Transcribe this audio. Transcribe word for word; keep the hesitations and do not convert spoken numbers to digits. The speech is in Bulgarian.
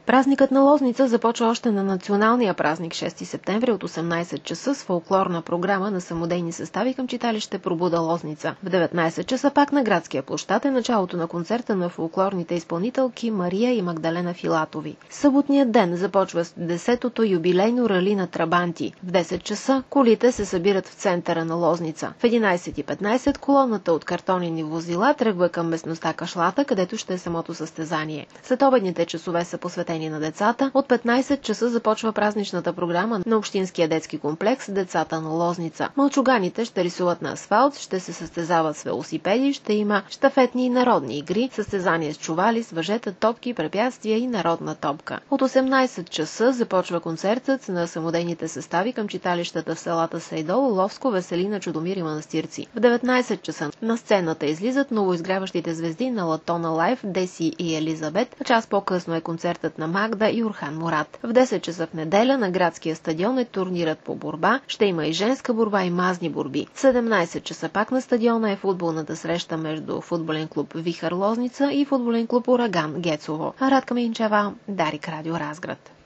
Празникът на Лозница започва още на националния празник шести септември от осемнайсет часа с фолклорна програма на самодейни състави към читалище Пробуда Лозница. В деветнайсет часа пак на градския площад е началото на концерта на фолклорните изпълнителки Мария и Магдалена Филатови. Съботният ден започва с десетото юбилейно рали на Трабанти. В десет часа колите се събират в центъра на Лозница. В единайсет и петнайсет колоната от картонени возила тръгва към местността Кашлата, където ще е самото състезание. Следобедните часове са посветени на децата. От петнайсет часа започва празничната програма на Общинския детски комплекс Децата на Лозница. Мълчуганите ще рисуват на асфалт, ще се състезават с велосипеди, ще има щафетни и народни игри, състезания с чували, с въжета, топки, препятствия и народна топка. От осемнайсет часа започва концертът на самодейните състави към читалищата в селата Сейдол, Ловско, Веселина, Чудомир и Манастирци. В деветнайсет часа на сцената излизат новоизгряващите звезди на Латона Лайф, Деси и Елизабет. Час по-късно е концертът на Магда и Орхан Мурат. В десет часа в неделя на градския стадион е турнирът по борба. Ще има и женска борба и мазни борби. В седемнайсет часа пак на стадиона е футболната среща между футболен клуб Вихър Лозница и футболен клуб Ураган Гецово. Радка Минчева, Дарик Радио Разград.